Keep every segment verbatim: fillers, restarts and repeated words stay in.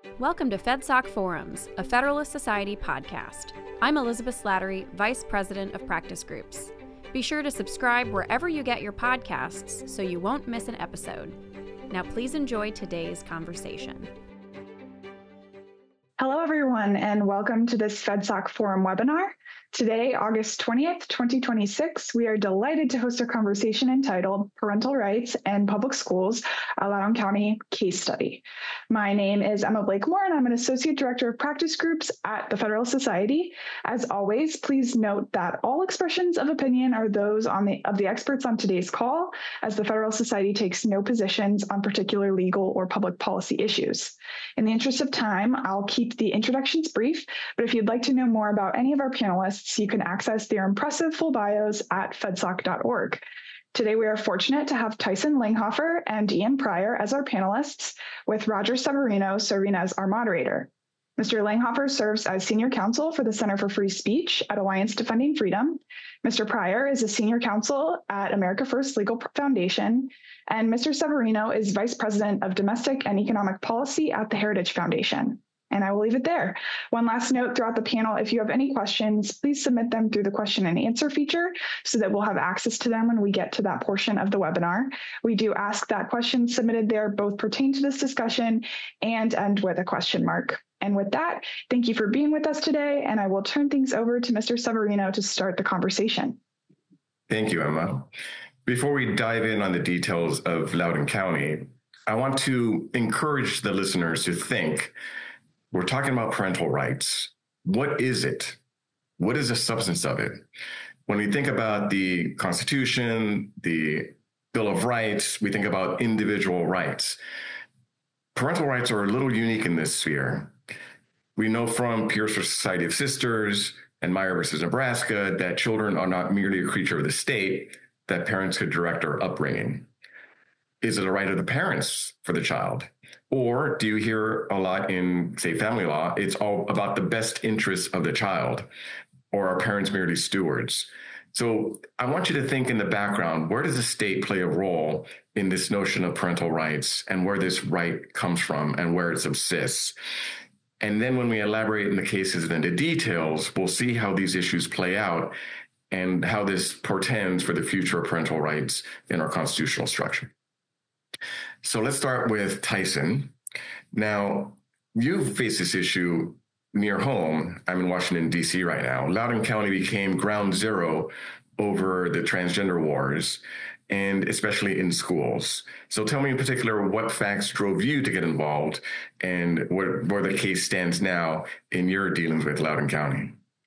Welcome to FedSoc Forums, a Federalist Society podcast. I'm Elizabeth Slattery, Vice President of Practice Groups. Be sure to subscribe wherever you get your podcasts so you won't miss an episode. Now please enjoy today's conversation. Hello, everyone, and welcome to this FedSoc Forum webinar. Today, August twentieth, twenty twenty-six, we are delighted to host a conversation entitled Parental Rights and Public Schools, a Loudoun County Case Study. My name is Emma Blakemore, and I'm an Associate Director of Practice Groups at the Federalist Society. As always, please note that all expressions of opinion are those on the, of the experts on today's call, as the Federalist Society takes no positions on particular legal or public policy issues. In the interest of time, I'll keep the introductions brief, but if you'd like to know more about any of our panelists, you can access their impressive full bios at fedsoc dot org. Today, we are fortunate to have Tyson Langhofer and Ian Pryor as our panelists, with Roger Severino serving as our moderator. Mister Langhofer serves as Senior Counsel for the Center for Free Speech at Alliance Defending Freedom. Mister Pryor is a Senior Counsel at America First Legal Foundation, and Mister Severino is Vice President of Domestic and Economic Policy at the Heritage Foundation. And I will leave it there. One last note throughout the panel, if you have any questions, please submit them through the question and answer feature so that we'll have access to them when we get to that portion of the webinar. We do ask that questions submitted there both pertain to this discussion and end with a question mark. And with that, thank you for being with us today, and I will turn things over to Mister Severino to start the conversation. Thank you, Emma. Before we dive in on the details of Loudoun County, I want to encourage the listeners to think. We're talking about parental rights. What is it? What is the substance of it? When we think about the Constitution, the Bill of Rights, we think about individual rights. Parental rights are a little unique in this sphere. We know from Pierce versus Society of Sisters and Meyer versus Nebraska that children are not merely a creature of the state, that parents could direct their upbringing. Is it a right of the parents for the child? Or do you hear a lot in, say, family law, it's all about the best interests of the child, or are parents merely stewards? So I want you to think in the background, where does the state play a role in this notion of parental rights and where this right comes from and where it subsists? And then when we elaborate in the cases and the details, we'll see how these issues play out and how this portends for the future of parental rights in our constitutional structure. So let's start with Tyson. Now, you've faced this issue near home. I'm in Washington, D C right now. Loudoun County became ground zero over the transgender wars, and especially in schools. So tell me in particular what facts drove you to get involved and where, where the case stands now in your dealings with Loudoun County.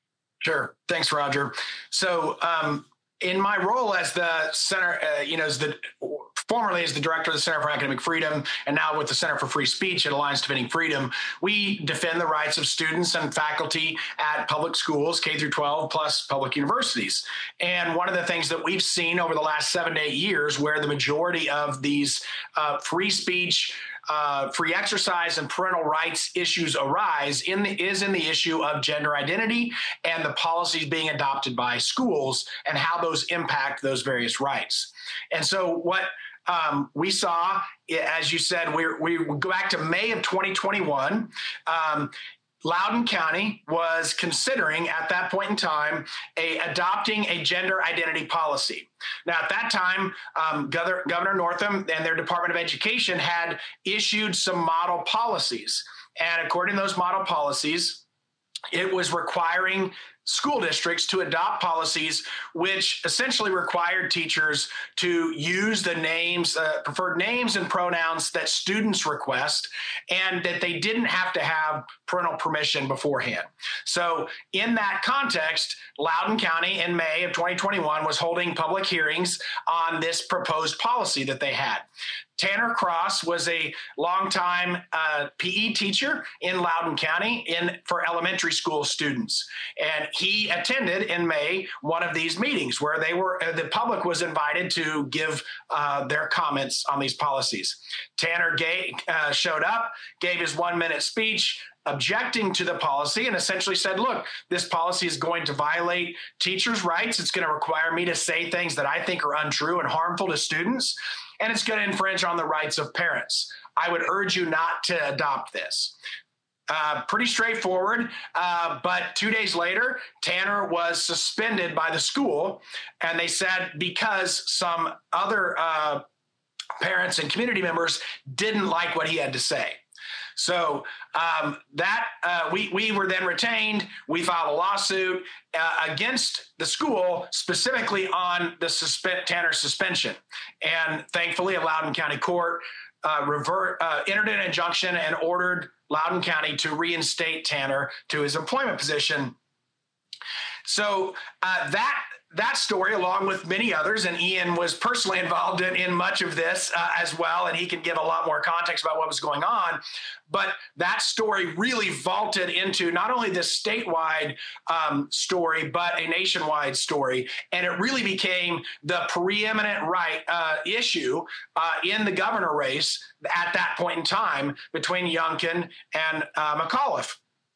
Sure. Thanks, Roger. So um, in my role as the center, uh, you know, as the formerly as the director of the Center for Academic Freedom, and now with the Center for Free Speech at Alliance Defending Freedom, we defend the rights of students and faculty at public schools, K through twelve, plus public universities. And one of the things that we've seen over the last seven to eight years, where the majority of these uh, free speech, Uh, free exercise and parental rights issues arise in the, is in the issue of gender identity and the policies being adopted by schools and how those impact those various rights. And so what um, we saw, as you said, we we go back to May of twenty twenty-one. Um, Loudoun County was considering at that point in time a adopting a gender identity policy. Now, at that time, um, Governor, Governor Northam and their Department of Education had issued some model policies. And according to those model policies, it was requiring school districts to adopt policies which essentially required teachers to use the names, uh, preferred names and pronouns that students request, and that they didn't have to have parental permission beforehand. So in that context, Loudoun County in May of twenty twenty-one was holding public hearings on this proposed policy that they had. Tanner Cross was a longtime uh, P E teacher in Loudoun County in for elementary school students. And he attended in May one of these meetings where they were uh, the public was invited to give uh, their comments on these policies. Tanner gave, uh, showed up, gave his one minute speech, objecting to the policy, and essentially said, look, this policy is going to violate teachers' rights. It's going to require me to say things that I think are untrue and harmful to students, and it's going to infringe on the rights of parents. I would urge you not to adopt this. Uh, pretty straightforward. Uh, but two days later, Tanner was suspended by the school. And they said because some other uh, parents and community members didn't like what he had to say. So um, that uh, we we were then retained. We filed a lawsuit uh, against the school, specifically on the suspend Tanner suspension. And thankfully, a Loudoun County court uh, revert uh, entered an injunction and ordered Loudoun County to reinstate Tanner to his employment position. So uh, that that story, along with many others, and Ian was personally involved in, in much of this uh, as well, and he can give a lot more context about what was going on. But that story really vaulted into not only this statewide um, story, but a nationwide story. And it really became the preeminent right uh, issue uh, in the governor race at that point in time between Youngkin and uh, McAuliffe.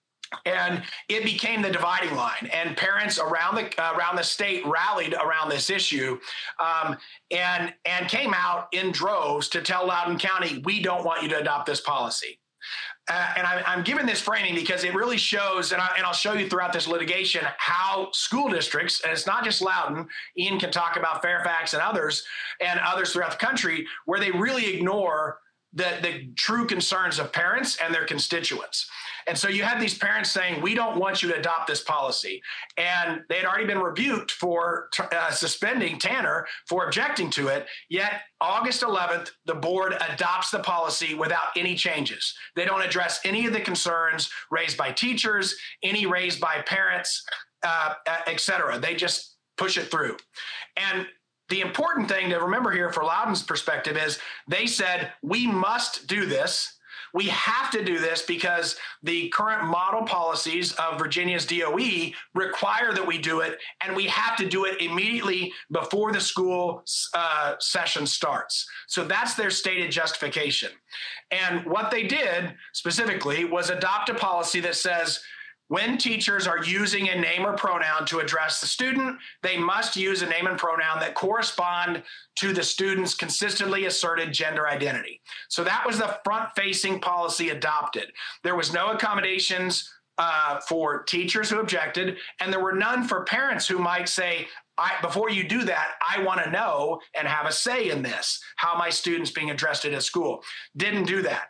And it became the dividing line, and parents around the uh, around the state rallied around this issue, um, and and came out in droves to tell Loudoun County, we don't want you to adopt this policy. Uh, and I, I'm giving this framing because it really shows, and, I, and I'll show you throughout this litigation, how school districts, and it's not just Loudoun, Ian can talk about Fairfax and others, and others throughout the country, where they really ignore the, the true concerns of parents and their constituents. And so you had these parents saying, we don't want you to adopt this policy. And they had already been rebuked for uh, suspending Tanner for objecting to it. Yet August eleventh, the board adopts the policy without any changes. They don't address any of the concerns raised by teachers, any raised by parents, uh, et cetera. They just push it through. And the important thing to remember here for Loudoun's perspective is they said, we must do this. We have to do this because the current model policies of Virginia's D O E require that we do it, and we have to do it immediately before the school uh, session starts. So that's their stated justification. And what they did specifically was adopt a policy that says, when teachers are using a name or pronoun to address the student, they must use a name and pronoun that correspond to the student's consistently asserted gender identity. So that was the front-facing policy adopted. There was no accommodations uh, for teachers who objected, and there were none for parents who might say, I, before you do that, I want to know and have a say in this, how my student's being addressed at school. Didn't do that.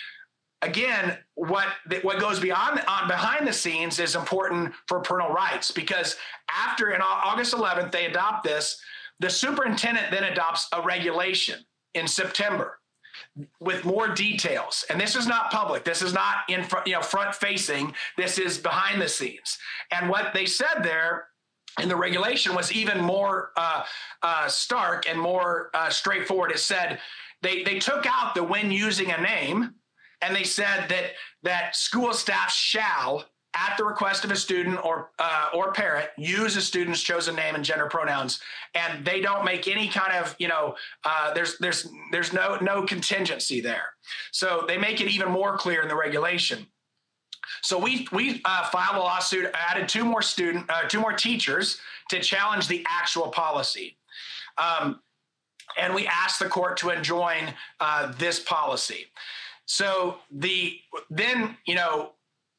Again, what what goes beyond on behind the scenes is important for parental rights, because after in August eleventh, they adopt this, the superintendent then adopts a regulation in September with more details. And this is not public. This is not in front, you know, front facing. This is behind the scenes. And what they said there in the regulation was even more uh, uh, stark and more uh, straightforward. It said they they took out the when using a name. And they said that that school staff shall, at the request of a student or uh, or parent, use a student's chosen name and gender pronouns, and they don't make any kind of, you know, uh, there's there's there's no no contingency there. So they make it even more clear in the regulation. So we we uh, filed a lawsuit, added two more student, uh, two more teachers to challenge the actual policy, um, and we asked the court to enjoin uh, this policy. So the then, you know,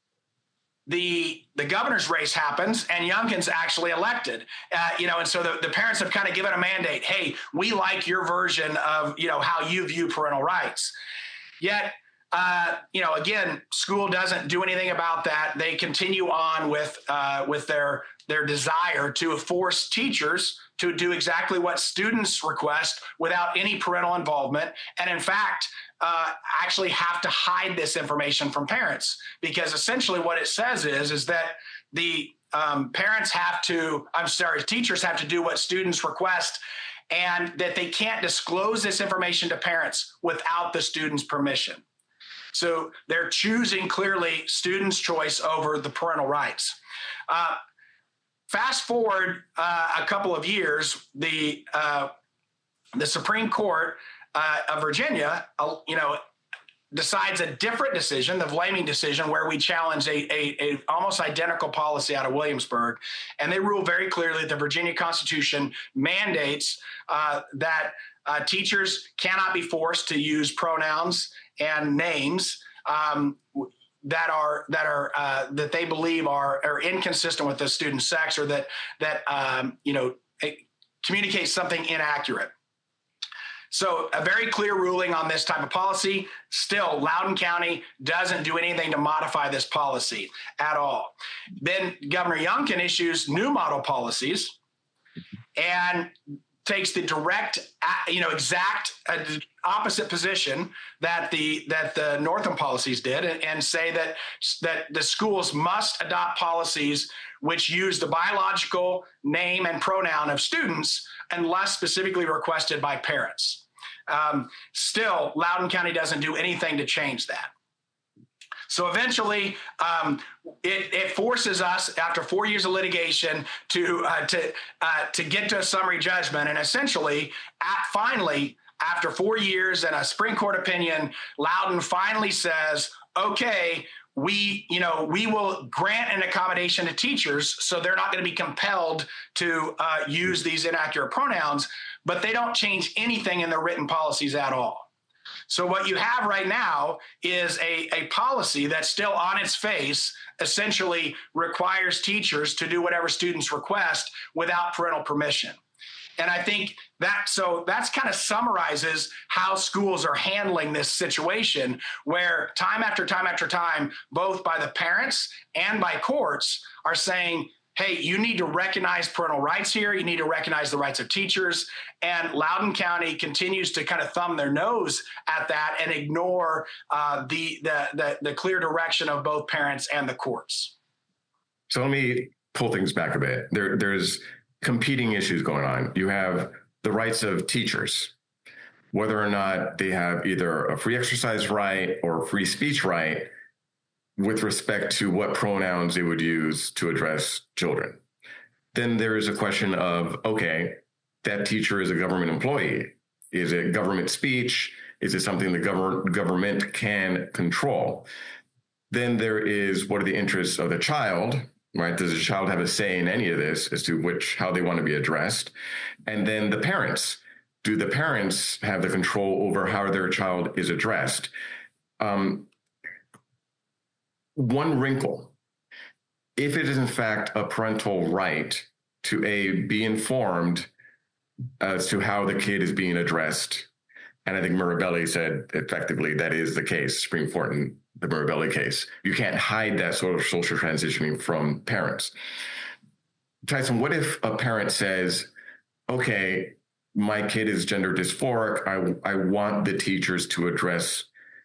the the governor's race happens and Youngkin's actually elected, uh, you know, and so the, the parents have kind of given a mandate. Hey, we like your version of, you know, how you view parental rights. Yet, uh, you know, again, school doesn't do anything about that. They continue on with uh, with their their desire to force teachers to do exactly what students request without any parental involvement. And in fact, Uh, actually have to hide this information from parents, because essentially what it says is, is that the um, parents have to, I'm sorry, teachers have to do what students request, and that they can't disclose this information to parents without the student's permission. So they're choosing clearly students' choice over the parental rights. Uh, fast forward uh, a couple of years, the uh, the Supreme Court Uh, of Virginia, uh, you know, decides a different decision, the Vlaming decision, where we challenge a, a, a almost identical policy out of Williamsburg. And they rule very clearly that the Virginia Constitution mandates uh, that uh, teachers cannot be forced to use pronouns and names um, that are that are uh, that they believe are are inconsistent with the student's sex, or that that um, you know communicate something inaccurate. So a very clear ruling on this type of policy. Still, Loudoun County doesn't do anything to modify this policy at all. Then Governor Youngkin issues new model policies and takes the direct, you know, exact uh, opposite position that the that the Northam policies did, and, and say that that the schools must adopt policies which use the biological name and pronoun of students unless specifically requested by parents. Um, still, Loudoun County doesn't do anything to change that. So eventually, um, it, it forces us, after four years of litigation, to uh, to uh, to get to a summary judgment. And essentially, at, finally, after four years and a Supreme Court opinion, Loudoun finally says, "Okay, we, you know, we will grant an accommodation to teachers, so they're not going to be compelled to uh, use these inaccurate pronouns." But they don't change anything in their written policies at all. So what you have right now is a, a policy that still on its face essentially requires teachers to do whatever students request without parental permission. And I think that, so that's kind of summarizes how schools are handling this situation, where time after time after time, both by the parents and by courts are saying, hey, you need to recognize parental rights here. You need to recognize the rights of teachers. And Loudoun County continues to kind of thumb their nose at that and ignore uh, the, the, the, the clear direction of both parents and the courts. So let me pull things back a bit. There, there's competing issues going on. You have the rights of teachers, whether or not they have either a free exercise right or a free speech right with respect to what pronouns they would use to address children. Then there is a question of, okay, that teacher is a government employee. Is it government speech? Is it something the gov- government can control? Then there is, what are the interests of the child, right? Does the child have a say in any of this as to which, how they want to be addressed? And then the parents. Do the parents have the control over how their child is addressed? Um, One wrinkle, if it is in fact a parental right to a be informed as to how the kid is being addressed, and I think Mirabelli said effectively that is the case, Supreme Court in the Mirabelli case, you can't hide that sort of social transitioning from parents. Tyson, what if a parent says, okay, my kid is gender dysphoric, I, I want the teachers to address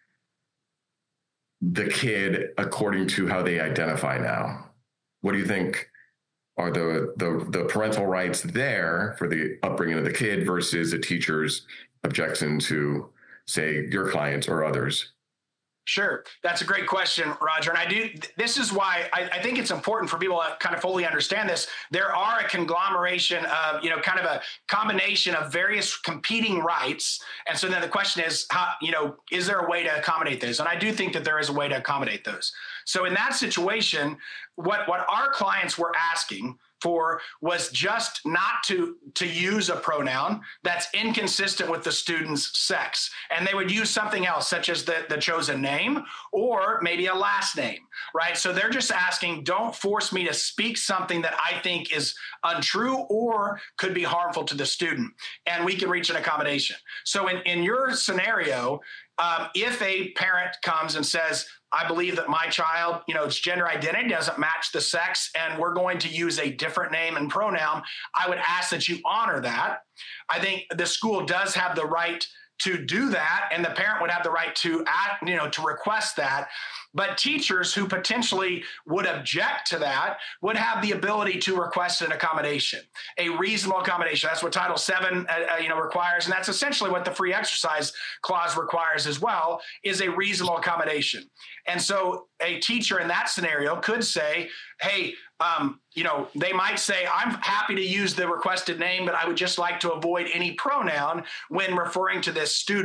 the kid according to how they identify now? What do you think are the, the the parental rights there for the upbringing of the kid versus a teacher's objection to, say, your clients or others? Sure. That's a great question, Roger. And I do, this is why I, I think it's important for people to kind of fully understand this. There are a conglomeration of, you know, kind of a combination of various competing rights. And so then the question is, how, you know, is there a way to accommodate those? And I do think that there is a way to accommodate those. So in that situation, what, what our clients were asking for was just not to, to use a pronoun that's inconsistent with the student's sex. And they would use something else, such as the, the chosen name or maybe a last name, right? So they're just asking, don't force me to speak something that I think is untrue or could be harmful to the student. And we can reach an accommodation. So in, in your scenario, um, if a parent comes and says, I believe that my child, you know, its gender identity doesn't match the sex, and we're going to use a different name and pronoun, I would ask that you honor that. I think the school does have the right to do that, and the parent would have the right to act, you know, to request that. But teachers who potentially would object to that would have the ability to request an accommodation, a reasonable accommodation. That's what Title seven, uh, you know, requires, and that's essentially what the free exercise clause requires as well, is a reasonable accommodation. And so a teacher in that scenario could say, hey, um, you know, they might say, I'm happy to use the requested name, but I would just like to avoid any pronoun when referring to this student.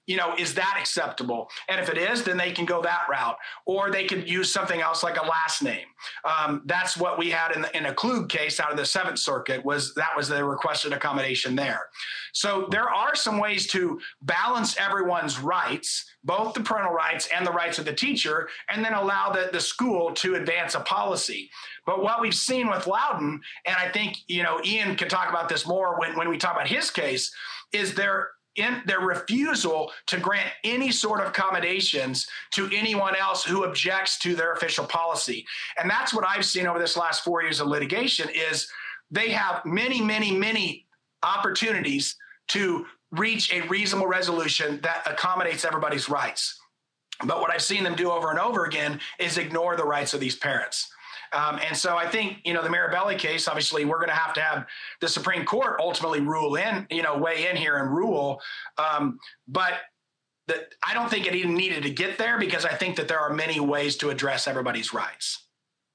you know, is that acceptable? And if it is, then they can go that route, or they could use something else like a last name. Um, that's what we had in, the, in a Klug case out of the Seventh Circuit. Was that was the requested accommodation there. So there are some ways to balance everyone's rights, both the parental rights and the rights of the teacher, and then allow the, the school to advance a policy. But what we've seen with Loudoun, and I think, you know, Ian can talk about this more when, when we talk about his case, is there in their refusal to grant any sort of accommodations to anyone else who objects to their official policy. And that's what I've seen over this last four years of litigation is they have many, many, many opportunities to reach a reasonable resolution that accommodates everybody's rights. But what I've seen them do over and over again is ignore the rights of these parents. Um, and so I think, you know, the Mirabelli case, obviously, we're going to have to have the Supreme Court ultimately rule in, you know, weigh in here and rule. Um, but the, I don't think it even needed to get there because I think that there are many ways to address everybody's rights.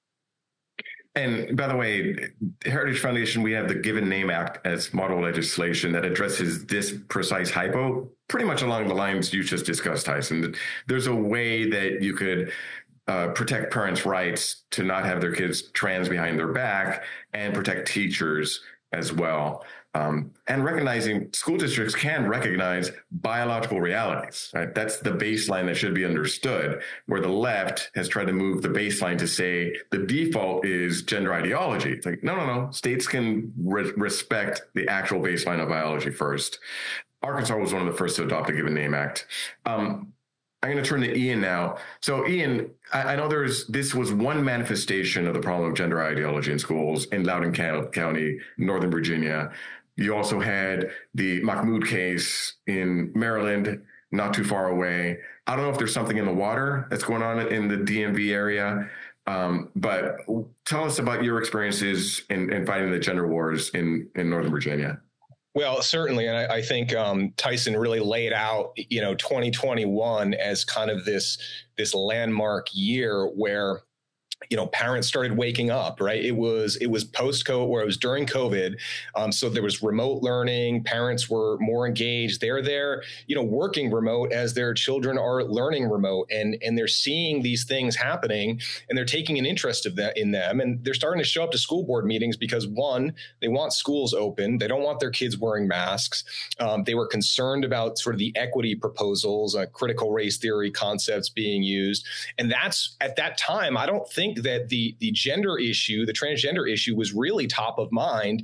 And by the way, Heritage Foundation, we have the Given Name Act as model legislation that addresses this precise hypo pretty much along the lines you just discussed, Tyson. There's a way that you could Uh, protect parents' rights to not have their kids trans behind their back and protect teachers as well. Um, and recognizing school districts can recognize biological realities, right? That's the baseline that should be understood, where the left has tried to move the baseline to say the default is gender ideology. It's like, no, no, no. States can re- respect the actual baseline of biology first. Arkansas was one of the first to adopt the Given Name Act. Um, I'm going to turn to Ian now. So, Ian, I, I know there's this was one manifestation of the problem of gender ideology in schools in Loudoun County, Northern Virginia. You also had the Mahmoud case in Maryland, not too far away. I don't know if there's something in the water that's going on in the D M V area, um, but tell us about your experiences in, in fighting the gender wars in, in Northern Virginia. Well, certainly. And I, I think um, Tyson really laid out, you know, twenty twenty-one as kind of this this landmark year where, you know, parents started waking up, right? It was it was post-COVID, where it was during COVID. Um, so there was remote learning. Parents were more engaged. They're there, you know, working remote as their children are learning remote, and and they're seeing these things happening, and they're taking an interest of that in them, and they're starting to show up to school board meetings because, one, they want schools open. They don't want their kids wearing masks. Um, they were concerned about sort of the equity proposals, uh, critical race theory concepts being used, and that's at that time. I don't think that the the gender issue, the transgender issue, was really top of mind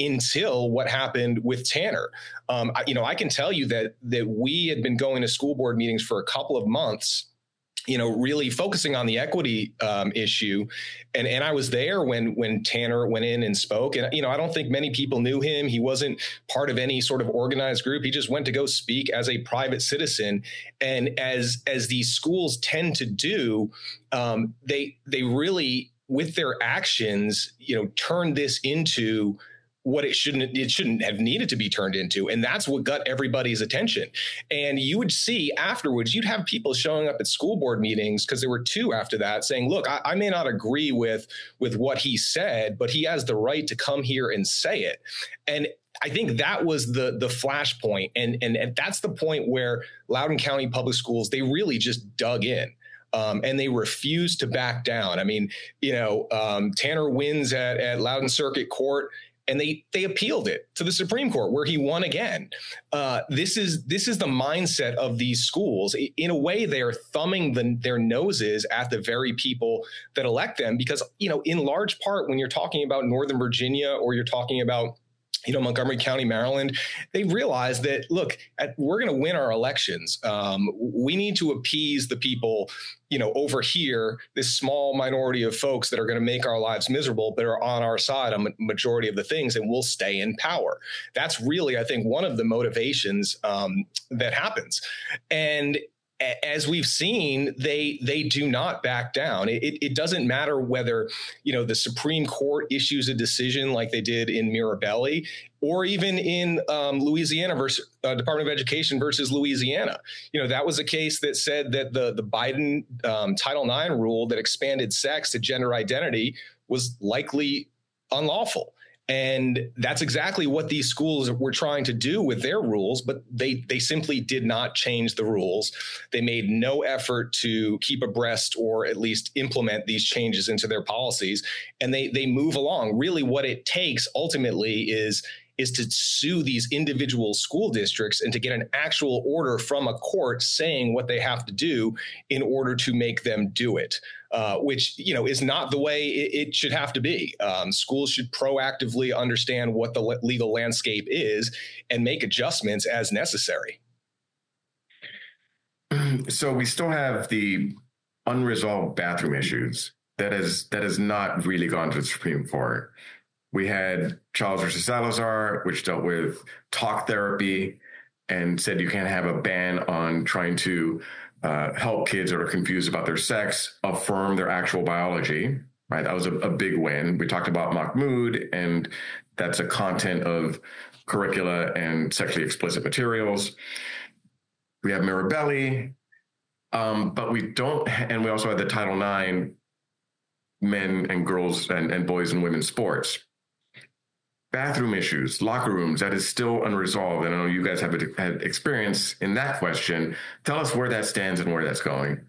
until what happened with Tanner. Um, I, you know, I can tell you that that we had been going to school board meetings for a couple of months, you know, really focusing on the equity um, issue. And and I was there when when Tanner went in and spoke. And, you know, I don't think many people knew him. He wasn't part of any sort of organized group. He just went to go speak as a private citizen. And as as these schools tend to do, um, they they really, with their actions, you know, turn this into what it shouldn't it shouldn't have needed to be turned into. And that's what got everybody's attention. And you would see afterwards, you'd have people showing up at school board meetings, because there were two after that, saying, look, I, I may not agree with with what he said, but he has the right to come here and say it. And I think that was the the flashpoint. And, and, and that's the point where Loudoun County Public Schools, they really just dug in. Um, and they refused to back down. I mean, you know, um, Tanner wins at, at Loudoun Circuit Court, and they they appealed it to the Supreme Court, where he won again. Uh, this is this is the mindset of these schools. In a way, they are thumbing the, their noses at the very people that elect them, because, you know, in large part, when you're talking about Northern Virginia, or you're talking about, you know, Montgomery County, Maryland, they realize that, look, at, we're going to win our elections. Um, we need to appease the people, you know, over here, this small minority of folks that are going to make our lives miserable, but are on our side on majority of the things, and we'll stay in power. That's really, I think, one of the motivations um, that happens. And as we've seen, they they do not back down. It, it doesn't matter whether, you know, the Supreme Court issues a decision like they did in Mirabelli, or even in um, Louisiana versus uh, Department of Education versus Louisiana. You know, that was a case that said that the the Biden um, Title nine rule that expanded sex to gender identity was likely unlawful. And that's exactly what these schools were trying to do with their rules, but they they simply did not change the rules. They made no effort to keep abreast or at least implement these changes into their policies. And they they move along. Really what it takes ultimately is is to sue these individual school districts and to get an actual order from a court saying what they have to do in order to make them do it, uh, which, you know, is not the way it, it should have to be. Um, schools should proactively understand what the le- legal landscape is and make adjustments as necessary. So we still have the unresolved bathroom issues that has that has not really gone to the Supreme Court. We had Charles versus Salazar, which dealt with talk therapy and said you can't have a ban on trying to uh, help kids that are confused about their sex affirm their actual biology, right? That was a, a big win. We talked about Mahmoud, and that's a content of curricula and sexually explicit materials. We have Mirabelli, um, but we don't, and we also had the Title nine men and girls and, and boys and women's sports. Bathroom issues, locker rooms, that is still unresolved. And I know you guys have had experience in that question. Tell us where that stands and where that's going.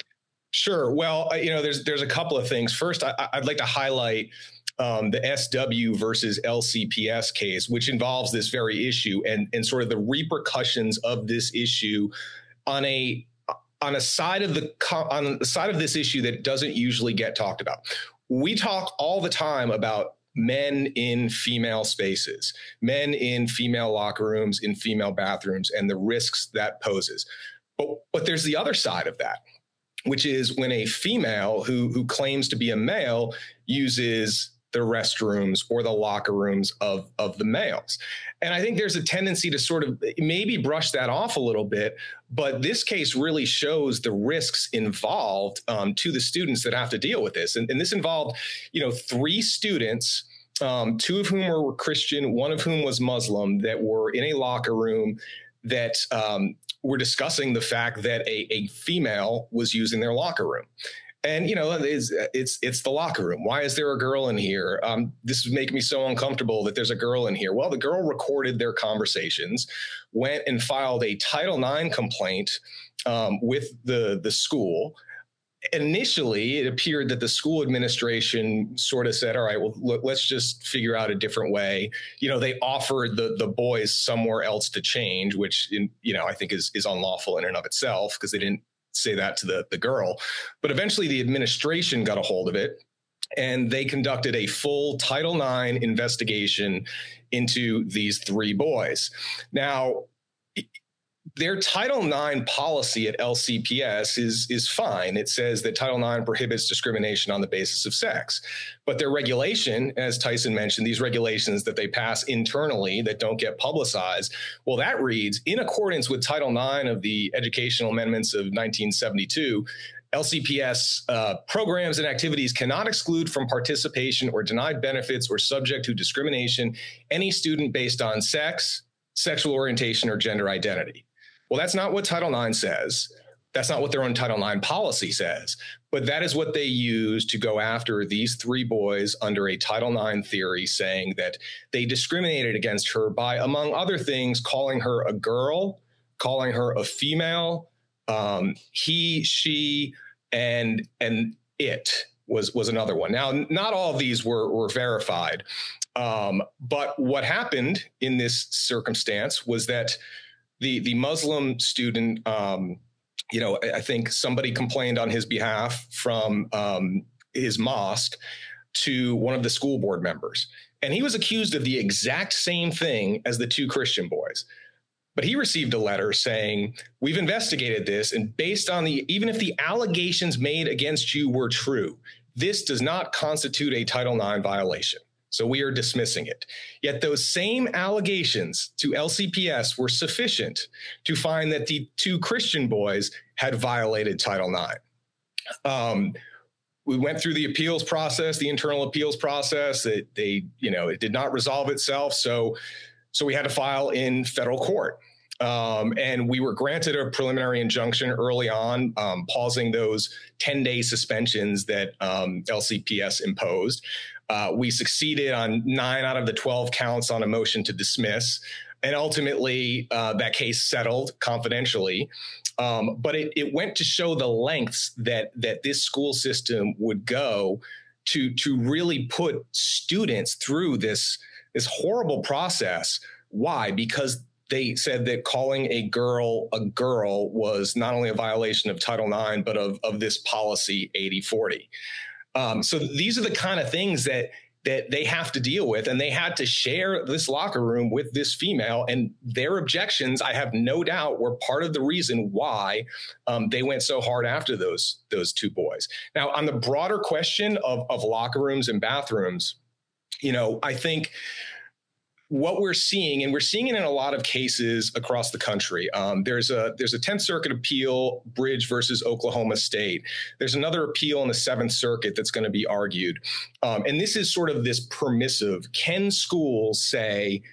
Sure. Well, you know, there's there's a couple of things. First, I, I'd like to highlight um, the S W versus L C P S case, which involves this very issue and, and sort of the repercussions of this issue on a on a side of the on the side of this issue that doesn't usually get talked about. We talk all the time about men in female spaces, men in female locker rooms, in female bathrooms, and the risks that poses. But, but there's the other side of that, which is when a female who, who claims to be a male uses the restrooms or the locker rooms of, of the males. And I think there's a tendency to sort of maybe brush that off a little bit, but this case really shows the risks involved um, to the students that have to deal with this. And, and this involved, you know, three students, um, two of whom were Christian, one of whom was Muslim, that were in a locker room that um, were discussing the fact that a, a female was using their locker room. And, you know, it's, it's it's the locker room. Why is there a girl in here? Um, this is making me so uncomfortable that there's a girl in here. Well, the girl recorded their conversations, went and filed a Title nine complaint um, with the, the school. Initially, it appeared that the school administration sort of said, all right, well, look, let's just figure out a different way. You know, they offered the the boys somewhere else to change, which, in, you know, I think is is unlawful in and of itself because they didn't say that to the, the girl. But eventually the administration got a hold of it and they conducted a full Title nine investigation into these three boys. Now, their Title nine policy at L C P S is, is fine. It says that Title nine prohibits discrimination on the basis of sex. But their regulation, as Tyson mentioned, these regulations that they pass internally that don't get publicized, well, that reads, in accordance with Title nine of the Educational Amendments of nineteen seventy-two, L C P S uh, programs and activities cannot exclude from participation or deny benefits or subject to discrimination any student based on sex, sexual orientation, or gender identity. Well, that's not what Title nine says. That's not what their own Title nine policy says. But that is what they use to go after these three boys under a Title nine theory, saying that they discriminated against her by, among other things, calling her a girl, calling her a female, um, he, she, and and it was was another one. Now, not all of these were, were verified. Um, but what happened in this circumstance was that the the Muslim student, um, you know, I think somebody complained on his behalf from um, his mosque to one of the school board members. And he was accused of the exact same thing as the two Christian boys. But he received a letter saying, we've investigated this, and based on the, even if the allegations made against you were true, this does not constitute a Title nine violation. So we are dismissing it. Yet those same allegations to L C P S were sufficient to find that the two Christian boys had violated Title nine. Um, we went through the appeals process, the internal appeals process. It, they, you know, it did not resolve itself. So, so we had to file in federal court. Um, and we were granted a preliminary injunction early on, um, pausing those ten-day suspensions that um, L C P S imposed. Uh, we succeeded on nine out of the twelve counts on a motion to dismiss. And ultimately, uh, that case settled confidentially. Um, but it, it went to show the lengths that that this school system would go to to really put students through this, this horrible process. Why? Because they said that calling a girl a girl was not only a violation of Title nine, but of, of this policy eighty forty. Um, so these are the kind of things that that they have to deal with, and they had to share this locker room with this female, and their objections, I have no doubt, were part of the reason why um, they went so hard after those those two boys. Now, on the broader question of, of locker rooms and bathrooms, you know, I think what we're seeing, and we're seeing it in a lot of cases across the country. Um, there's a there's a tenth Circuit appeal, Bridge versus Oklahoma State. There's another appeal in the seventh Circuit that's going to be argued. Um, and this is sort of this permissive. Can schools say,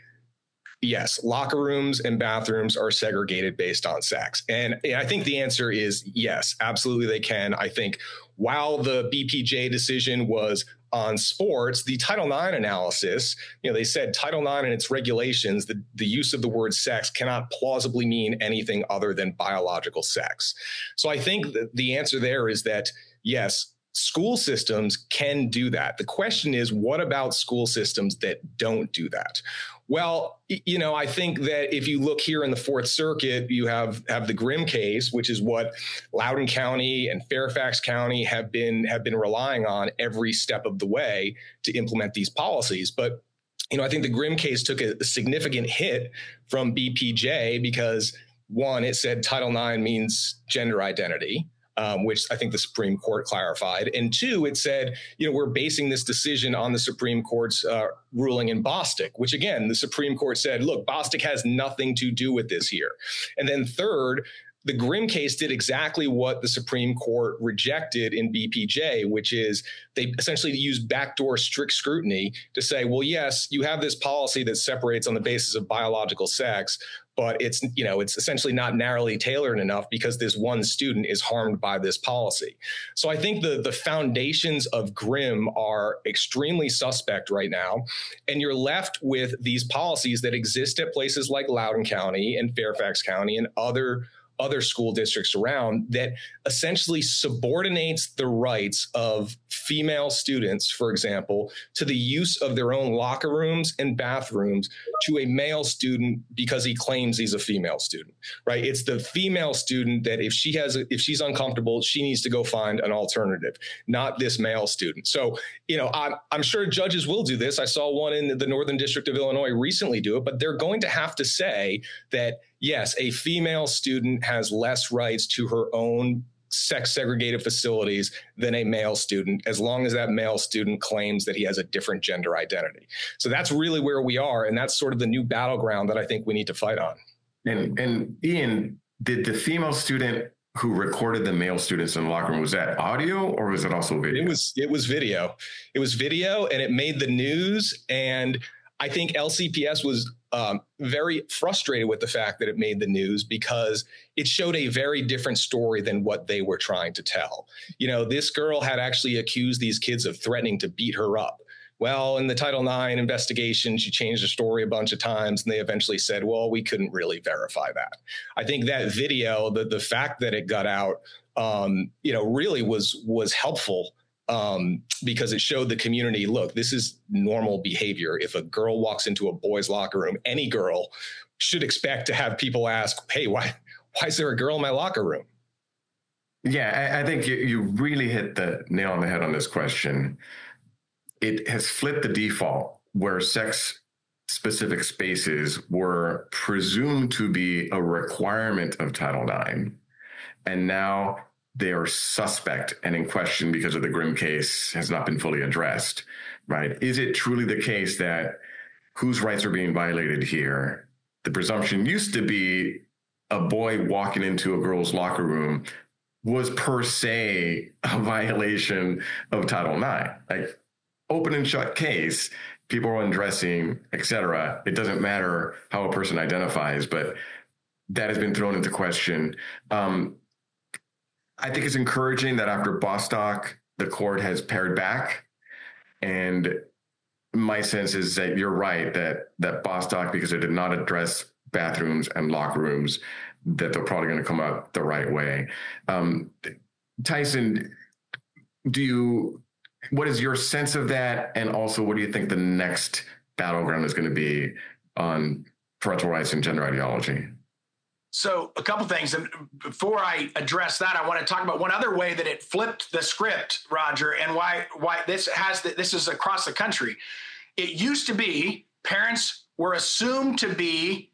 yes, locker rooms and bathrooms are segregated based on sex? And, and I think the answer is yes, absolutely they can. I think while the B P J decision was on sports, the Title nine analysis, you know, they said Title nine and its regulations, the, the use of the word sex cannot plausibly mean anything other than biological sex. So I think that the answer there is that, yes, school systems can do that. The question is, what about school systems that don't do that? Well, you know, I think that if you look here in the Fourth Circuit, you have have the Grimm case, which is what Loudoun County and Fairfax County have been have been relying on every step of the way to implement these policies. But, you know, I think the Grimm case took a, a significant hit from B P J because, one, it said Title nine means gender identity. Um, which I think the Supreme Court clarified. And two, it said, you know, we're basing this decision on the Supreme Court's uh, ruling in Bostick, which again, the Supreme Court said, look, Bostick has nothing to do with this here. And then third, the Grimm case did exactly what the Supreme Court rejected in B P J, which is they essentially used backdoor strict scrutiny to say, well, yes, you have this policy that separates on the basis of biological sex, but it's, you know, it's essentially not narrowly tailored enough because this one student is harmed by this policy. So I think the, the foundations of Grimm are extremely suspect right now. And you're left with these policies that exist at places like Loudoun County and Fairfax County and other other school districts around that essentially subordinates the rights of female students, for example, to the use of their own locker rooms and bathrooms to a male student because he claims he's a female student, right? It's the female student that if she has, if she's uncomfortable, she needs to go find an alternative, not this male student. So, you know, I'm, I'm sure judges will do this. I saw one in the Northern District of Illinois recently do it, but they're going to have to say that, yes, a female student has less rights to her own sex segregated facilities than a male student, as long as that male student claims that he has a different gender identity. So that's really where we are. And that's sort of the new battleground that I think we need to fight on. And, and Ian, did the female student who recorded the male students in the locker room, was that audio or was it also video? It was, it was video. It was video and it made the news. And I think L C P S was um, very frustrated with the fact that it made the news because it showed a very different story than what they were trying to tell. You know, this girl had actually accused these kids of threatening to beat her up. Well, in the Title nine investigation, she changed the story a bunch of times, and they eventually said, well, we couldn't really verify that. I think that video, the, the fact that it got out, um, you know, really was was helpful. Um, because it showed the community, look, this is normal behavior. If a girl walks into a boys' locker room, any girl should expect to have people ask, hey, why, why is there a girl in my locker room? Yeah, I, I think you, you really hit the nail on the head on this question. It has flipped the default where sex-specific spaces were presumed to be a requirement of Title nine. And now they are suspect and in question because of the Grimm case has not been fully addressed, right? Is it truly the case that whose rights are being violated here? The presumption used to be a boy walking into a girl's locker room was per se a violation of Title nine. Like open and shut case, people are undressing, et cetera. It doesn't matter how a person identifies, but that has been thrown into question. Um, I think it's encouraging that after Bostock, the court has pared back And my sense is that you're right, that that Bostock, because it did not address bathrooms and locker rooms, that they're probably going to come out the right way. Um, Tyson, do you, what is your sense of that? And also, what do you think the next battleground is going to be on parental rights and gender ideology? So a couple things. And before I address that, I want to talk about one other way that it flipped the script, Roger, and why why this has the, this is across the country. It used to be parents were assumed to be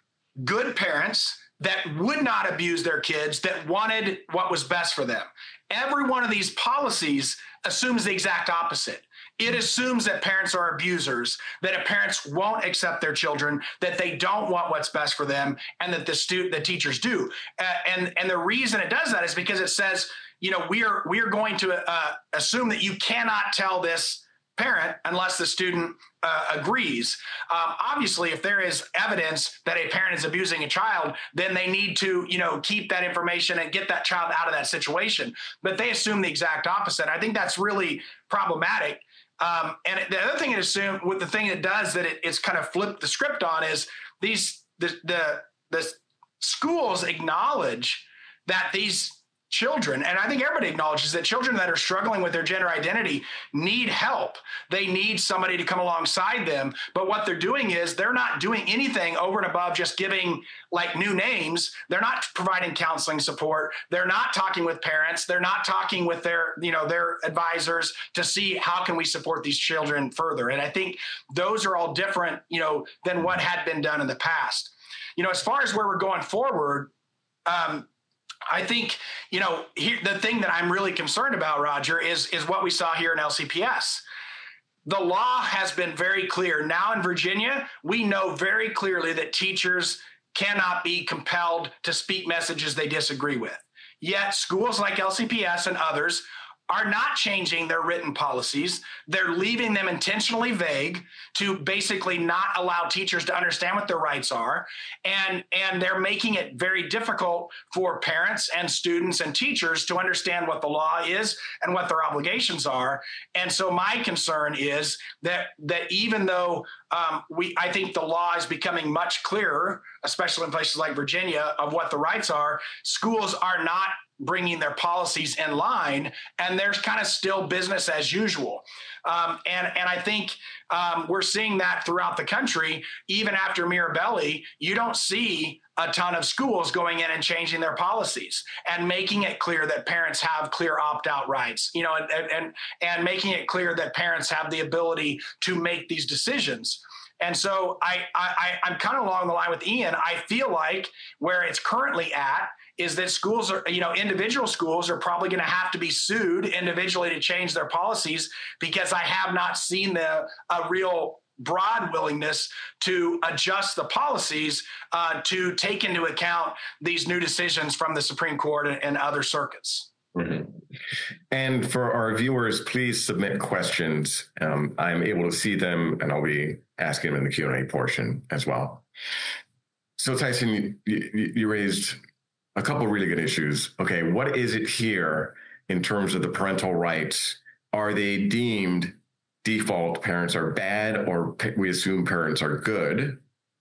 good parents that would not abuse their kids, that wanted what was best for them. Every one of these policies assumes the exact opposite. It assumes that parents are abusers, that parents won't accept their children, that they don't want what's best for them, and that the student, the teachers do. Uh, and and the reason it does that is because it says, you know, we are we are going to uh, assume that you cannot tell this parent unless the student uh, agrees. Um, obviously, if there is evidence that a parent is abusing a child, then they need to, you know, keep that information and get that child out of that situation. But they assume the exact opposite. I think that's really problematic. Um, and the other thing it assumed, with the thing it does that it, it's kind of flipped the script on is these the the, the schools acknowledge that these children, and I think everybody acknowledges that children that are struggling with their gender identity need help. They need somebody to come alongside them. But what they're doing is they're not doing anything over and above just giving like new names. They're not providing counseling support. They're not talking with parents. They're not talking with their, you know, their advisors to see how can we support these children further. And I think those are all different, you know, than what had been done in the past. You know, as far as where we're going forward, um, I think, you know, here, the thing that I'm really concerned about, Roger, is, is what we saw here in L C P S. The law has been very clear. Now in Virginia, we know very clearly that teachers cannot be compelled to speak messages they disagree with. Yet schools like L C P S and others are not changing their written policies. They're leaving them intentionally vague to basically not allow teachers to understand what their rights are. And, and they're making it very difficult for parents and students and teachers to understand what the law is and what their obligations are. And so my concern is that, that even though um, we, I think the law is becoming much clearer, especially in places like Virginia, of what the rights are, schools are not bringing their policies in line, and there's kind of still business as usual. Um, and, and I think um, we're seeing that throughout the country. Even after Mirabelli, you don't see a ton of schools going in and changing their policies and making it clear that parents have clear opt-out rights, you know, and, and, and making it clear that parents have the ability to make these decisions. And so I, I, I'm kind of along the line with Ian. I feel like where it's currently at is that schools are, you know, individual schools are probably going to have to be sued individually to change their policies, because I have not seen the a real broad willingness to adjust the policies uh, to take into account these new decisions from the Supreme Court and, and other circuits. Mm-hmm. And for our viewers, please submit questions. Um, I'm able to see them, and I'll be asking them in the Q and A portion as well. So Tyson, you, you raised a couple of really good issues. Okay, what is it here in terms of the parental rights? Are they deemed default parents are bad, or we assume parents are good?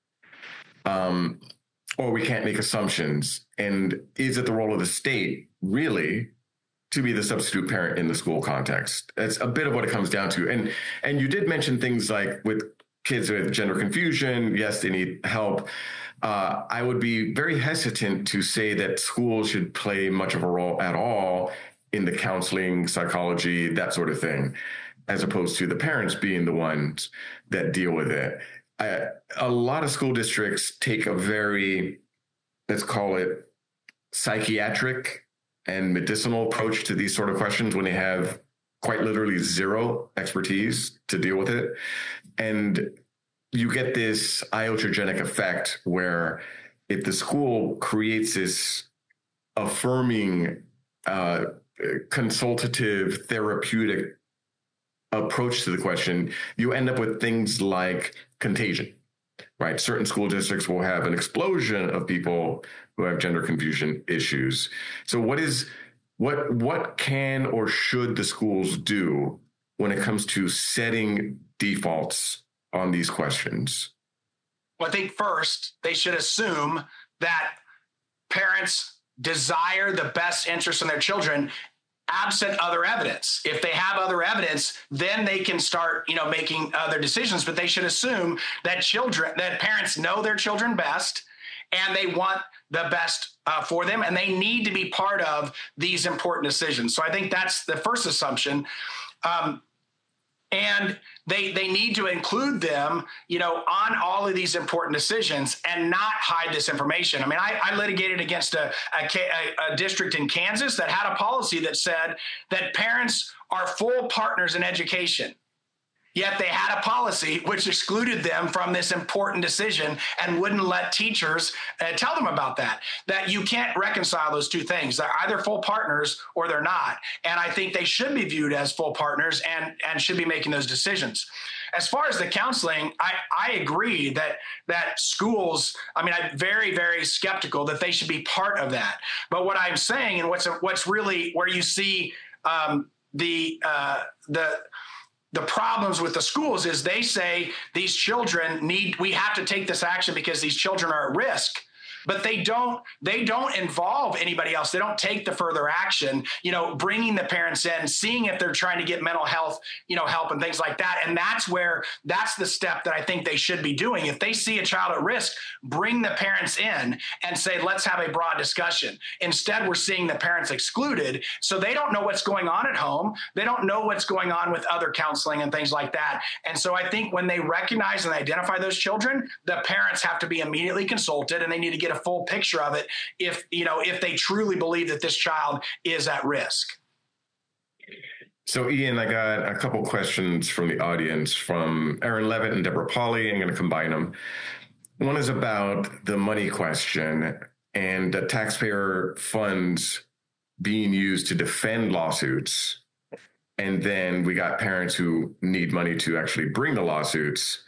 Um, or we can't make assumptions. And is it the role of the state, really, to be the substitute parent in the school context? That's a bit of what it comes down to. And and you did mention things like with kids with gender confusion, yes, they need help. Uh, I would be very hesitant to say that schools should play much of a role at all in the counseling, psychology, that sort of thing, as opposed to the parents being the ones that deal with it. I, a lot of school districts take a very, let's call it, psychiatric and medicinal approach to these sort of questions when they have quite literally zero expertise to deal with it. And you get this iatrogenic effect where if the school creates this affirming, uh, consultative, therapeutic approach to the question, you end up with things like contagion, right? Certain school districts will have an explosion of people who have gender confusion issues. So what is, what, what can or should the schools do when it comes to setting defaults on these questions? Well, I think first they should assume that parents desire the best interest in their children, absent other evidence. If they have other evidence, then they can start, you know, making other decisions. But they should assume that children, that parents know their children best, and they want the best uh, for them, and they need to be part of these important decisions. So I think that's the first assumption. Um, and they they need to include them, you know, on all of these important decisions and not hide this information. I mean, I, I litigated against a, a, a district in Kansas that had a policy that said that parents are full partners in education. Yet they had a policy which excluded them from this important decision and wouldn't let teachers uh, tell them about that, that you can't reconcile those two things. They're either full partners or they're not. And I think they should be viewed as full partners and, and should be making those decisions. As far as the counseling, I, I agree that that schools, I mean, I'm very, very skeptical that they should be part of that. But what I'm saying, and what's what's really where you see um, the uh, the The problems with the schools is they say these children need, we have to take this action because these children are at risk. But they don't, they don't involve anybody else. They don't take the further action, you know, bringing the parents in, seeing if they're trying to get mental health, you know, help and things like that. And that's where, that's the step that I think they should be doing. If they see a child at risk, bring the parents in and say, let's have a broad discussion. Instead, we're seeing the parents excluded. So they don't know what's going on at home. They don't know what's going on with other counseling and things like that. And so I think when they recognize and identify those children, the parents have to be immediately consulted, and they need to get a full picture of it if, you know, if they truly believe that this child is at risk. So, Ian, I got a couple questions from the audience from Aaron Levitt and Deborah Pauly. I'm going to combine them. One is about the money question and the taxpayer funds being used to defend lawsuits. And then we got parents who need money to actually bring the lawsuits.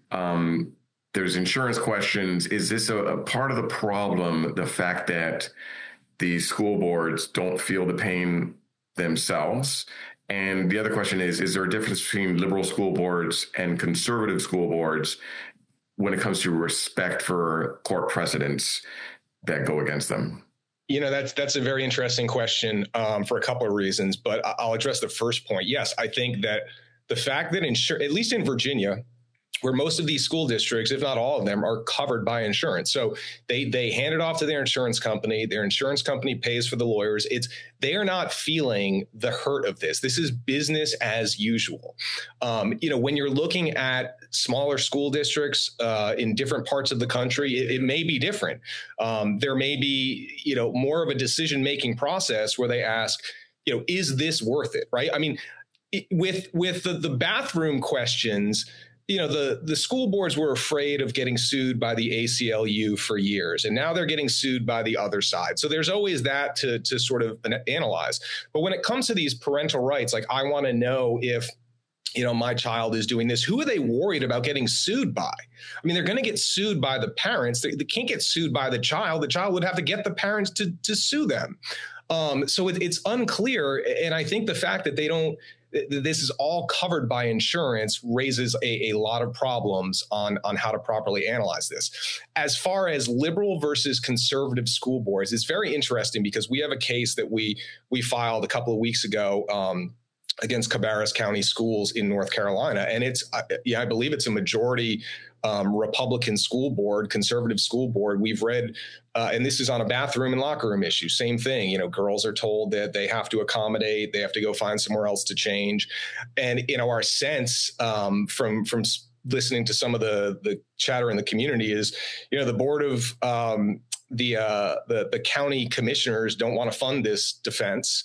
Um, There's insurance questions. Is this a, a part of the problem, the fact that the school boards don't feel the pain themselves? And the other question is, is there a difference between liberal school boards and conservative school boards when it comes to respect for court precedents that go against them? You know, that's that's a very interesting question um, for a couple of reasons, but I'll address the first point. Yes, I think that the fact that insur- at least in Virginia, where most of these school districts, if not all of them, are covered by insurance. So they they hand it off to their insurance company. Their insurance company pays for the lawyers. It's they are not feeling the hurt of this. This is business as usual. Um, you know, when you're looking at smaller school districts uh, in different parts of the country, it, it may be different. Um, there may be, you know, more of a decision-making process where they ask, you know, is this worth it? Right? I mean, it, with with the, the bathroom questions, you know, the, the school boards were afraid of getting sued by the A C L U for years, and now they're getting sued by the other side. So there's always that to, to sort of analyze. But when it comes to these parental rights, like I want to know if, you know, my child is doing this, who are they worried about getting sued by? I mean, they're going to get sued by the parents. They, they can't get sued by the child. The child would have to get the parents to, to sue them. Um, so it, it's unclear. And I think the fact that they don't, this is all covered by insurance raises a, a lot of problems on, on how to properly analyze this. As far as liberal versus conservative school boards, it's very interesting because we have a case that we we filed a couple of weeks ago um, against Cabarrus County Schools in North Carolina. And it's, yeah, I believe it's a majority um, Republican school board, conservative school board. We've read, uh, and this is on a bathroom and locker room issue. Same thing. You know, girls are told that they have to accommodate, they have to go find somewhere else to change. And, you know, our sense um, from, from listening to some of the, the chatter in the community is, you know, the board of um, the, uh, the, the county commissioners don't want to fund this defense.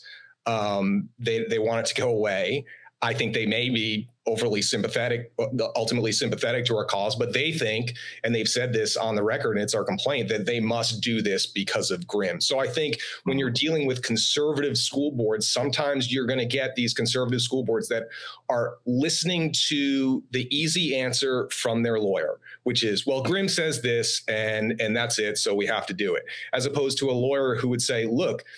Um, they, they want it to go away. I think they may be overly sympathetic, ultimately sympathetic to our cause, but they think, and they've said this on the record, and it's our complaint, that they must do this because of Grimm. So I think when you're dealing with conservative school boards, sometimes you're going to get these conservative school boards that are listening to the easy answer from their lawyer, which is, well, Grimm says this and, and that's it, so we have to do it. As opposed to a lawyer who would say, look,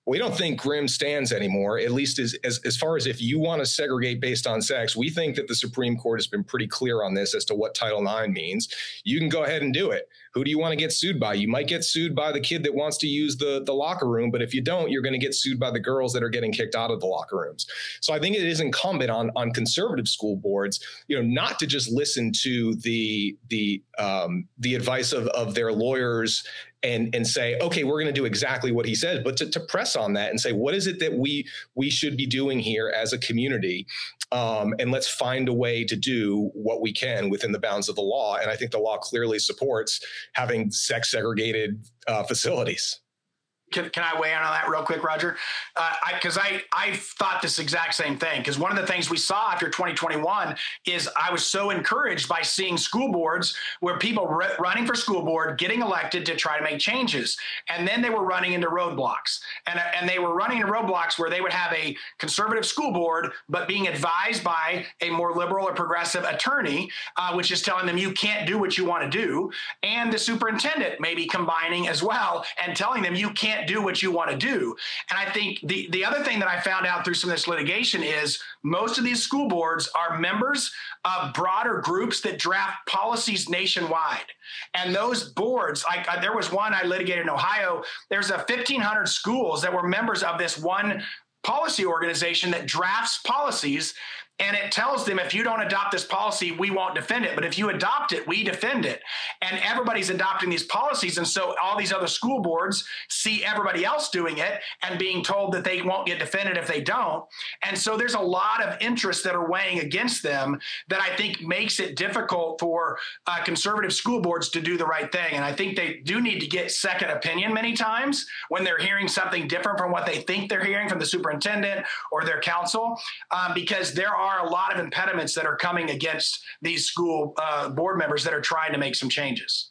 We don't think Grimm stands anymore, at least as, as, as far as if you want to segregate based on sex. We think that the Supreme Court has been pretty clear on this as to what Title nine means. You can go ahead and do it. Who do you want to get sued by? You might get sued by the kid that wants to use the, the locker room, but if you don't, you're going to get sued by the girls that are getting kicked out of the locker rooms. So I think it is incumbent on, on conservative school boards, you know, not to just listen to the the um, the advice of, of their lawyers and and say, okay, we're going to do exactly what he said, but to, to press on that and say, what is it that we we should be doing here as a community? Um, and let's find a way to do what we can within the bounds of the law. And I think the law clearly supports having sex segregated uh, facilities. Can, can I weigh in on that real quick, Roger? Uh, I, because I, I thought this exact same thing. Because one of the things we saw after twenty twenty-one is I was so encouraged by seeing school boards where people re- running for school board, getting elected to try to make changes. And then they were running into roadblocks. And, and they were running into roadblocks where they would have a conservative school board, but being advised by a more liberal or progressive attorney, uh, which is telling them you can't do what you want to do. And the superintendent maybe combining as well and telling them you can't do what you want to do. And I think the, the other thing that I found out through some of this litigation is most of these school boards are members of broader groups that draft policies nationwide. And those boards, I, I, there was one I litigated in Ohio. There's a fifteen hundred schools that were members of this one policy organization that drafts policies. And it tells them, if you don't adopt this policy, we won't defend it. But if you adopt it, we defend it. And everybody's adopting these policies. And so all these other school boards see everybody else doing it and being told that they won't get defended if they don't. And so there's a lot of interests that are weighing against them that I think makes it difficult for uh, conservative school boards to do the right thing. And I think they do need to get second opinion many times when they're hearing something different from what they think they're hearing from the superintendent or their council, um, because there are are a lot of impediments that are coming against these school uh, board members that are trying to make some changes.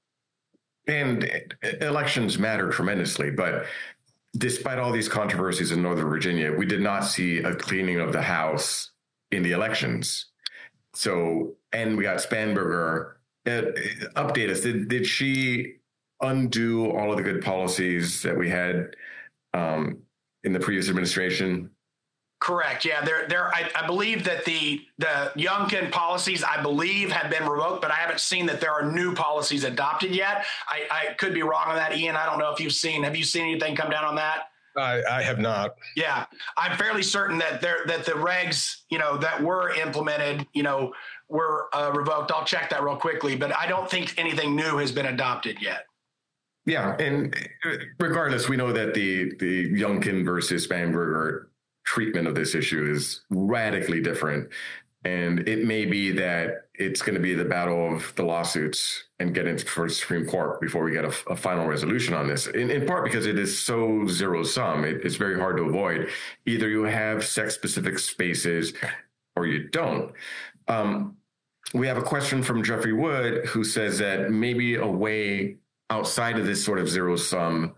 And elections matter tremendously, but despite all these controversies in Northern Virginia, we did not see a cleaning of the House in the elections. So, and we got Spanberger. Uh, update us. Did, did she undo all of the good policies that we had um, in the previous administration? Correct. Yeah, there, there. I, I believe that the the Youngkin policies, I believe, have been revoked, but I haven't seen that there are new policies adopted yet. I, I could be wrong on that, Ian. I don't know if you've seen. Have you seen anything come down on that? I, I have not. Yeah, I'm fairly certain that there that the regs, you know, that were implemented, you know, were uh, revoked. I'll check that real quickly, but I don't think anything new has been adopted yet. Yeah, and regardless, we know that the the Youngkin versus Spanberger treatment of this issue is radically different. And it may be that it's going to be the battle of the lawsuits and get into the Supreme Court before we get a, a final resolution on this, in, in part because it is so zero sum. It, it's very hard to avoid. Either you have sex specific spaces or you don't. Um, we have a question from Jeffrey Wood, who says that maybe a way outside of this sort of zero sum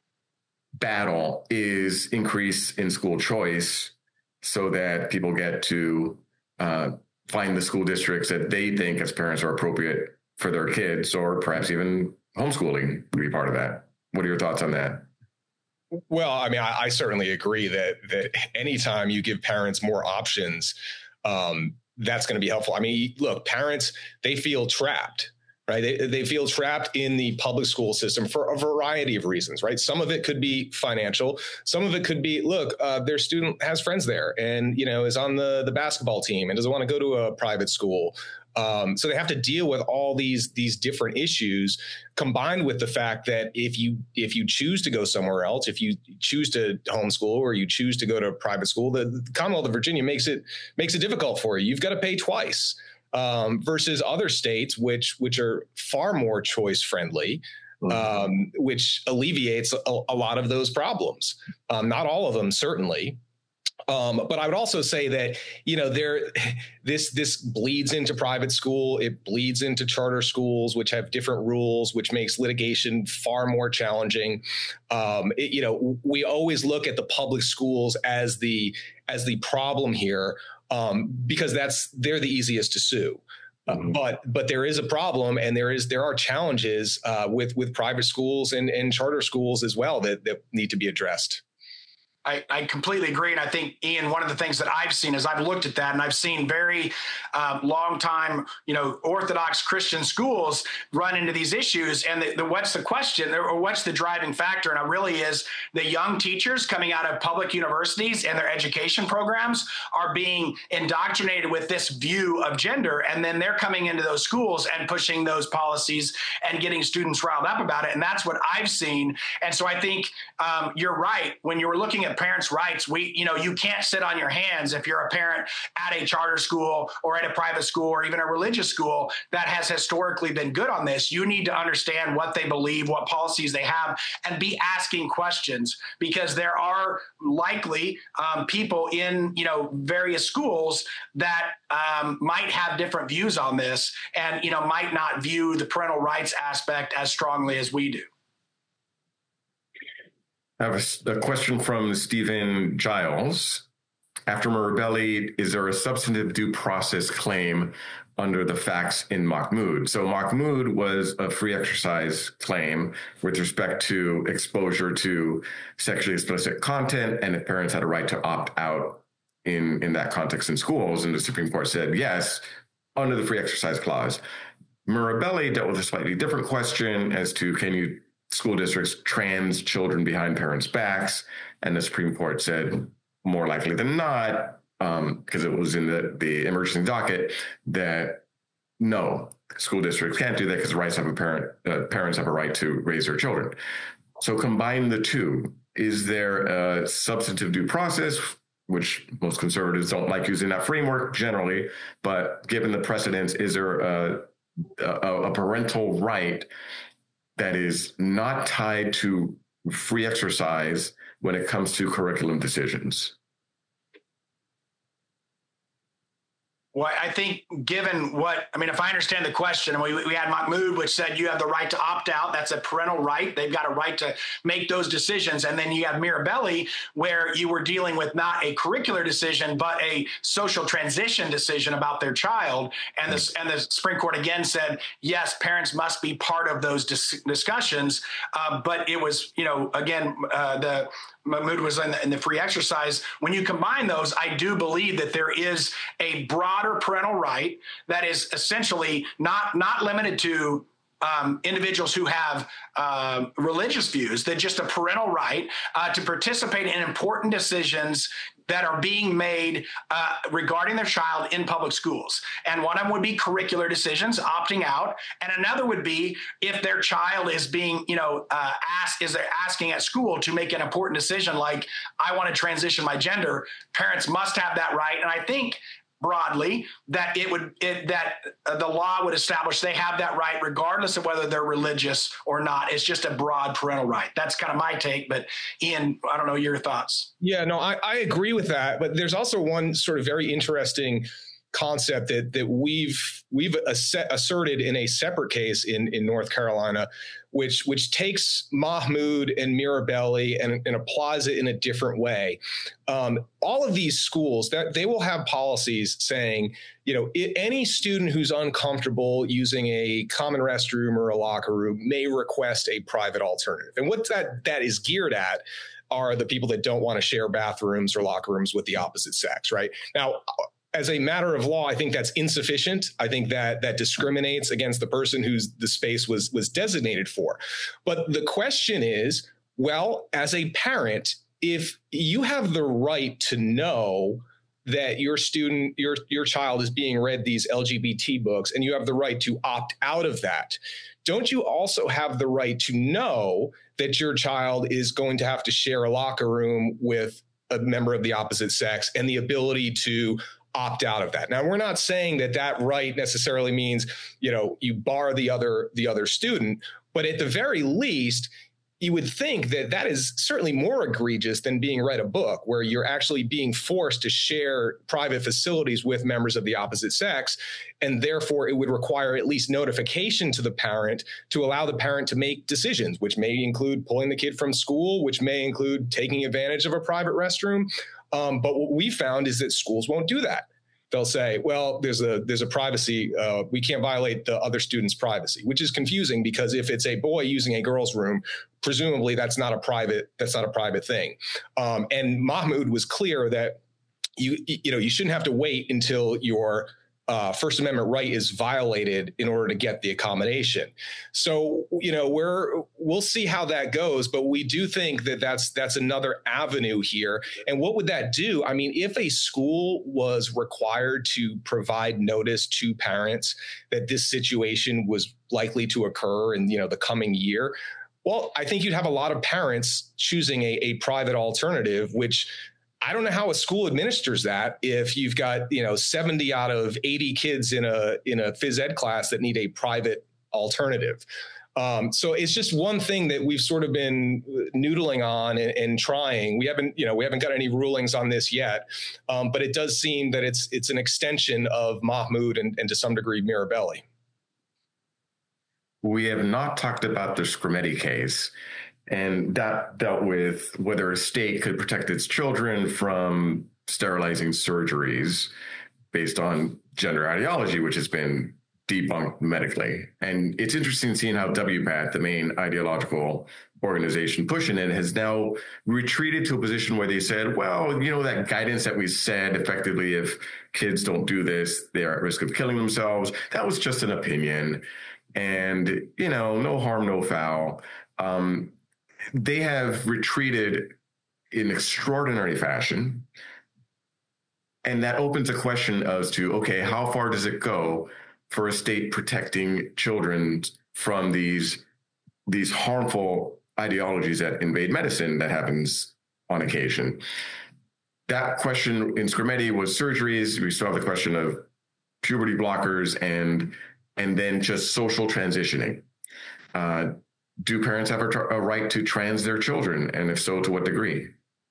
battle is increase in school choice so that people get to uh, find the school districts that they think as parents are appropriate for their kids, or perhaps even homeschooling to be part of that. What are your thoughts on that? Well, I mean, I, I certainly agree that that anytime you give parents more options, um, that's going to be helpful. I mean, look, parents, they feel trapped. Right. They, they feel trapped in the public school system for a variety of reasons. Right. Some of it could be financial. Some of it could be, look, uh, their student has friends there and, you know, is on the, the basketball team and doesn't want to go to a private school. Um, so they have to deal with all these these different issues, combined with the fact that if you if you choose to go somewhere else, if you choose to homeschool or you choose to go to a private school, the, the Commonwealth of Virginia makes it makes it difficult for you. You've got to pay twice. Um, versus other states, which which are far more choice friendly, um, which alleviates a, a lot of those problems. Um, not all of them, certainly. Um, but I would also say that, you know, there this this bleeds into private school. It bleeds into charter schools, which have different rules, which makes litigation far more challenging. Um, it, you know, we always look at the public schools as the as the problem here. Um, because that's they're the easiest to sue, uh, mm-hmm. but but there is a problem, and there is there are challenges uh, with with private schools and, and charter schools as well that, that need to be addressed. I, I completely agree. And I think, Ian, one of the things that I've seen is I've looked at that and I've seen very um, long time, you know, Orthodox Christian schools run into these issues. And the, the, what's the question or what's the driving factor? And it really is the young teachers coming out of public universities and their education programs are being indoctrinated with this view of gender. And then they're coming into those schools and pushing those policies and getting students riled up about it. And that's what I've seen. And so I think um, you're right. When you were looking at parents' rights, we, you know, you can't sit on your hands if you're a parent at a charter school or at a private school or even a religious school that has historically been good on this. You need to understand what they believe, what policies they have, and be asking questions, because there are likely um, people in, you know, various schools that um, might have different views on this and, you know, might not view the parental rights aspect as strongly as we do. I have a, a question from Stephen Giles. After Mirabelli, is there a substantive due process claim under the facts in Mahmoud? So Mahmoud was a free exercise claim with respect to exposure to sexually explicit content and if parents had a right to opt out in, in that context in schools. And the Supreme Court said yes, under the free exercise clause. Mirabelli dealt with a slightly different question as to can you school districts trans children behind parents' backs, and the Supreme Court said more likely than not, because um, it was in the, the emergency docket, that no, school districts can't do that because rights have a parent, uh, parents have a right to raise their children. So combine the two. Is there a substantive due process, which most conservatives don't like using that framework generally, but given the precedents, is there a, a, a parental right that is not tied to free exercise when it comes to curriculum decisions? Well, I think given what, I mean, if I understand the question, we, we had Mahmoud, which said you have the right to opt out. That's a parental right. They've got a right to make those decisions. And then you have Mirabelli, where you were dealing with not a curricular decision, but a social transition decision about their child. And the, and the Supreme Court again said, yes, parents must be part of those dis- discussions. Uh, but it was, you know, again, uh, the Mahmoud was in the, in the free exercise. When you combine those, I do believe that there is a broader parental right that is essentially not, not limited to um, individuals who have uh, religious views, that just a parental right uh, to participate in important decisions that are being made uh, regarding their child in public schools. And one of them would be curricular decisions, opting out. And another would be if their child is being, you know, uh, asked, is they're asking at school to make an important decision, like, I want to transition my gender, parents must have that right. And I think broadly that it would it, that uh, the law would establish they have that right regardless of whether they're religious or not. It's just a broad parental right. That's kind of my take. But Ian, I don't know your thoughts. Yeah, no, I, I agree with that. But there's also one sort of very interesting concept that that we've we've asserted in a separate case in in North Carolina, which which takes Mahmoud and Mirabelli and, and applies it in a different way. Um, all of these schools, that they will have policies saying, you know, it, any student who's uncomfortable using a common restroom or a locker room may request a private alternative. And what that that is geared at are the people that don't want to share bathrooms or locker rooms with the opposite sex, right? Now, as a matter of law, I think that's insufficient. I think that that discriminates against the person whose the space was was designated for. But the question is, well, as a parent, if you have the right to know that your student, your your child is being read these L G B T books, and you have the right to opt out of that, don't you also have the right to know that your child is going to have to share a locker room with a member of the opposite sex and the ability to opt out of that? Now, we're not saying that that right necessarily means, you know, you bar the other the other student, but at the very least, you would think that that is certainly more egregious than being read a book where you're actually being forced to share private facilities with members of the opposite sex. And therefore, it would require at least notification to the parent to allow the parent to make decisions, which may include pulling the kid from school, which may include taking advantage of a private restroom. Um, but what we found is that schools won't do that. they'll say, well, there's a there's a privacy. Uh, we can't violate the other student's privacy, which is confusing because if it's a boy using a girl's room, presumably that's not a private that's not a private thing. Um, and Mahmoud was clear that you you know you shouldn't have to wait until your uh, First Amendment right is violated in order to get the accommodation. So, you know, we're we'll see how that goes, but we do think that that's that's another avenue here. And what would that do? I mean, if a school was required to provide notice to parents that this situation was likely to occur in, you know, the coming year, well, I think you'd have a lot of parents choosing a, a private alternative, which I don't know how a school administers that if you've got, you know, seventy out of eighty kids in a in a phys ed class that need a private alternative. Um, so it's just one thing that we've sort of been noodling on and, and trying. We haven't, you know, we haven't got any rulings on this yet, um, but it does seem that it's it's an extension of Mahmoud and, and to some degree Mirabelli. We have not talked about the Skrmetti case. And that dealt with whether a state could protect its children from sterilizing surgeries based on gender ideology, which has been debunked medically. And it's interesting seeing how W P A T, the main ideological organization pushing it, has now retreated to a position where they said, well, you know, that guidance that we said effectively, if kids don't do this, they're at risk of killing themselves. That was just an opinion. And, you know, no harm, no foul. Um, They have retreated in extraordinary fashion. And that opens a question as to, okay, how far does it go for a state protecting children from these, these harmful ideologies that invade medicine that happens on occasion? That question in Skrmetti was surgeries. We still have the question of puberty blockers and, and then just social transitioning. Uh, Do parents have a, a right to trans their children? And if so, to what degree?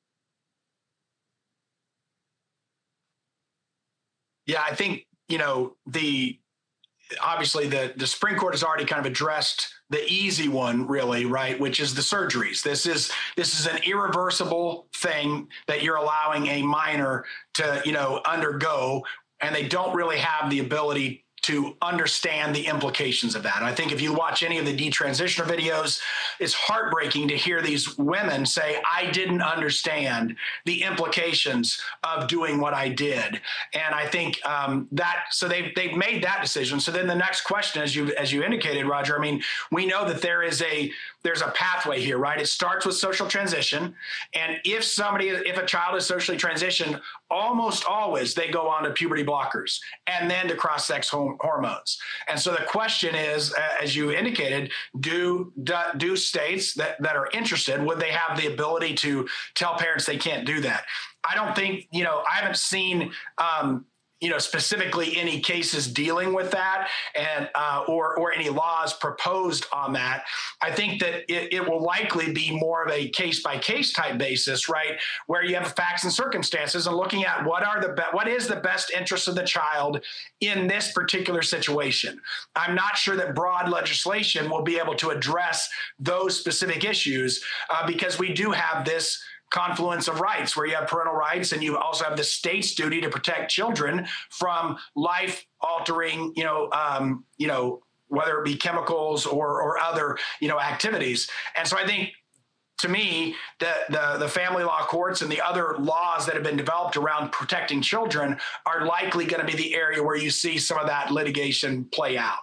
Yeah, I think, you know, the obviously the, the Supreme Court has already kind of addressed the easy one, really, right, which is the surgeries. This is this is an irreversible thing that you're allowing a minor to, you know, undergo, and they don't really have the ability to understand the implications of that. And I think if you watch any of the detransitioner videos, it's heartbreaking to hear these women say, I didn't understand the implications of doing what I did. And I think um, that, so they've, they've made that decision. So then the next question, as you, as you indicated, Roger, I mean, we know that there is a, there's a pathway here, right? It starts with social transition. And if somebody, if a child is socially transitioned, almost always they go on to puberty blockers and then to cross-sex hormones. And so the question is, as you indicated, do, do, do states that, that are interested, would they have the ability to tell parents they can't do that? I don't think, you know, I haven't seen, um, you know, specifically any cases dealing with that and uh, or or any laws proposed on that. I think that it, it will likely be more of a case by case type basis, right, where you have facts and circumstances and looking at what are the be- what is the best interest of the child in this particular situation. I'm not sure that broad legislation will be able to address those specific issues uh, because we do have this confluence of rights where you have parental rights and you also have the state's duty to protect children from life altering, you know, um, you know, whether it be chemicals or, or other, you know, activities. And so I think to me, the, the, the family law courts and the other laws that have been developed around protecting children are likely going to be the area where you see some of that litigation play out.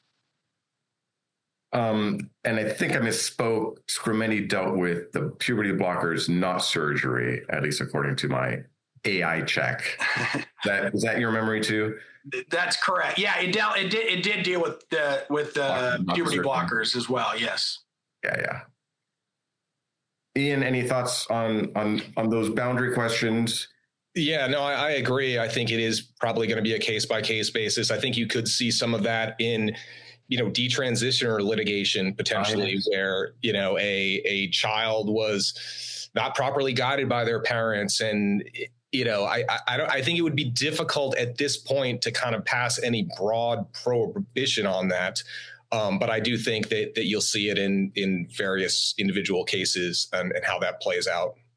Um, and I think I misspoke. Skrmetti dealt with the puberty blockers, not surgery, at least according to my A I check. that is that your memory too? That's correct. Yeah, it dealt. It did. It did deal with the with the Block, puberty surgery. blockers as well. Yes. Yeah, yeah. Ian, any thoughts on on on those boundary questions? Yeah, no, I, I agree. I think it is probably going to be a case by case basis. I think you could see some of that in, you know, detransitioner litigation potentially, oh, where, you know, a a child was not properly guided by their parents. And, you know, I, I don't I think it would be difficult at this point to kind of pass any broad prohibition on that. Um, but I do think that that you'll see it in in various individual cases and, and how that plays out.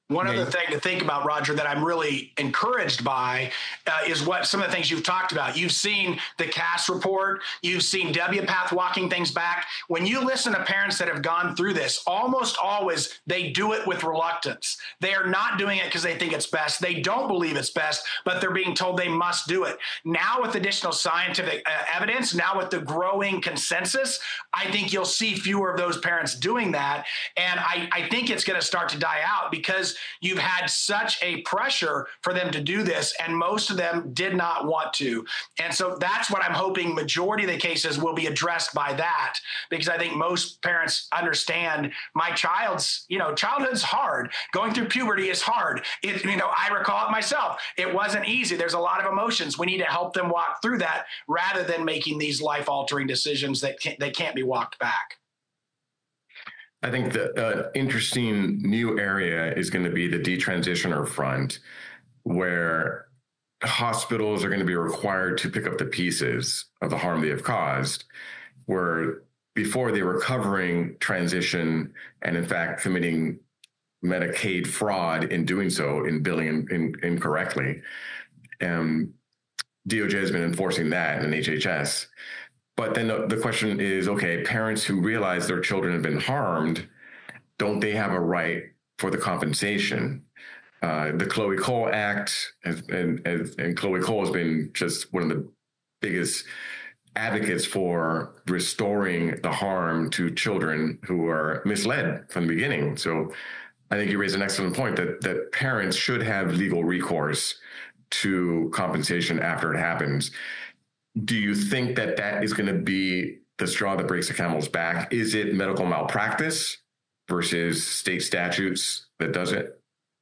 One other thing to think about, Roger, that I'm really encouraged by uh, is what some of the things you've talked about. You've seen the Cass report. You've seen W PATH walking things back. When you listen to parents that have gone through this, almost always they do it with reluctance. They are not doing it because they think it's best. They don't believe it's best, but they're being told they must do it. Now with additional scientific uh, evidence, now with the growing consensus, I think you'll see fewer of those parents doing that. And I, I think it's going to start to die out because you've had such a pressure for them to do this, and most of them did not want to. And so that's what I'm hoping majority of the cases will be addressed by that, because I think most parents understand my child's, you know, childhood's hard. Going through puberty is hard. It, you know, I recall it myself. It wasn't easy. There's a lot of emotions. We need to help them walk through that rather than making these life-altering decisions that can't, they can't be walked back. I think the uh, interesting new area is going to be the detransitioner front, where hospitals are going to be required to pick up the pieces of the harm they have caused, where before they were covering transition and, in fact, committing Medicaid fraud in doing so, in billing in, in, incorrectly. Um, D O J has been enforcing that in H H S. But then the, the question is, okay, parents who realize their children have been harmed, don't they have a right for the compensation? Uh, the Chloe Cole Act, has, and, and, and Chloe Cole has been just one of the biggest advocates for restoring the harm to children who are misled from the beginning. So I think you raise an excellent point that that parents should have legal recourse to compensation after it happens. Do you think that that is going to be the straw that breaks the camel's back? Is it medical malpractice versus state statutes that does it?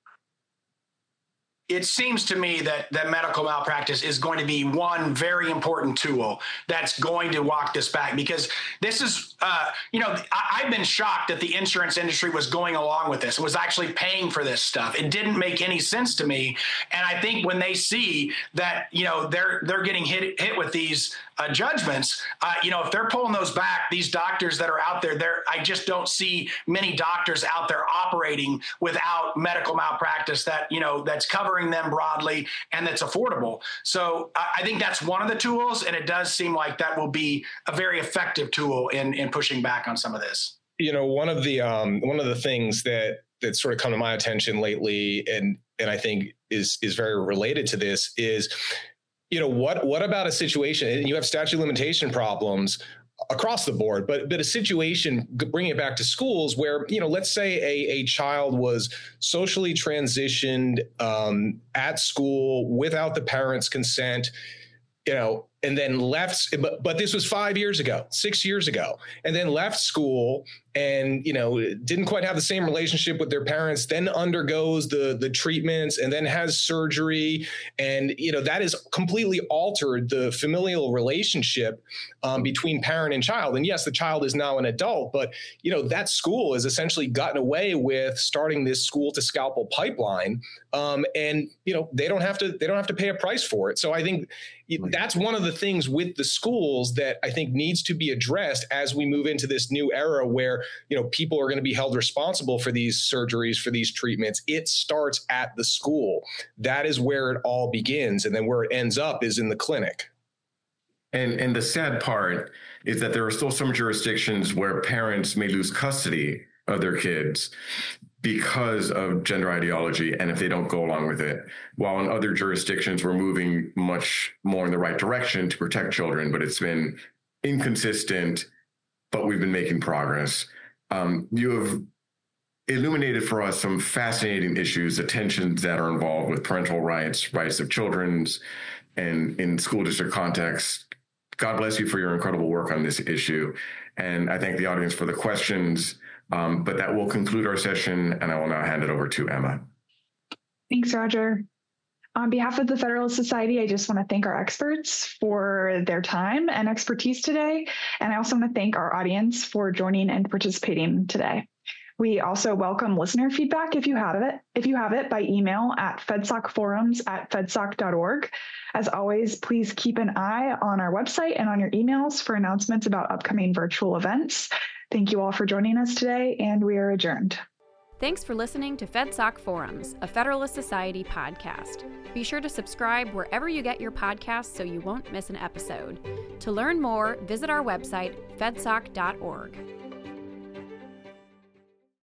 It seems to me that, that medical malpractice is going to be one very important tool that's going to walk this back, because this is, uh, you know, I, I've been shocked that the insurance industry was going along with this, was actually paying for this stuff. It didn't make any sense to me. And I think when they see that, you know, they're they're getting hit hit with these uh, judgments, uh, you know, if they're pulling those back, these doctors that are out there, there, I just don't see many doctors out there operating without medical malpractice that, you know, that's covering them broadly and that's affordable. So I think that's one of the tools, and it does seem like that will be a very effective tool in in pushing back on some of this. You know, one of the um, one of the things that that sort of come to my attention lately, and and I think is is very related to this, is, you know, what what about a situation, and you have statute of limitation problems across the board, but but a situation, bringing it back to schools, where, you know, let's say a, a child was socially transitioned um, at school without the parents' consent, you know, and then left, but, but this was five years ago, six years ago, and then left school and, you know, didn't quite have the same relationship with their parents, then undergoes the, the treatments and then has surgery. And, you know, that has completely altered the familial relationship um, between parent and child. And yes, the child is now an adult, but, you know, that school has essentially gotten away with starting this school to scalpel pipeline. Um, and, you know, they don't have to, they don't have to pay a price for it. So I think that's one of the things with the schools that I think needs to be addressed as we move into this new era where, you know, people are going to be held responsible for these surgeries, for these treatments. It starts at the school. That is where it all begins. And then where it ends up is in the clinic. And and the sad part is that there are still some jurisdictions where parents may lose custody of their kids because of gender ideology, and if they don't go along with it, while in other jurisdictions we're moving much more in the right direction to protect children, but it's been inconsistent, but we've been making progress. Um, you have illuminated for us some fascinating issues, the tensions that are involved with parental rights, rights of children's, and in school district context. God bless you for your incredible work on this issue. And I thank the audience for the questions. Um, but that will conclude our session, and I will now hand it over to Emma. Thanks, Roger. On behalf of the Federalist Society, I just want to thank our experts for their time and expertise today. And I also want to thank our audience for joining and participating today. We also welcome listener feedback if you have it, if you have it by email at fedsocforums at fedsoc dot org. As always, please keep an eye on our website and on your emails for announcements about upcoming virtual events. Thank you all for joining us today, and we are adjourned. Thanks for listening to FedSoc Forums, a Federalist Society podcast. Be sure to subscribe wherever you get your podcasts so you won't miss an episode. To learn more, visit our website, fedsoc dot org.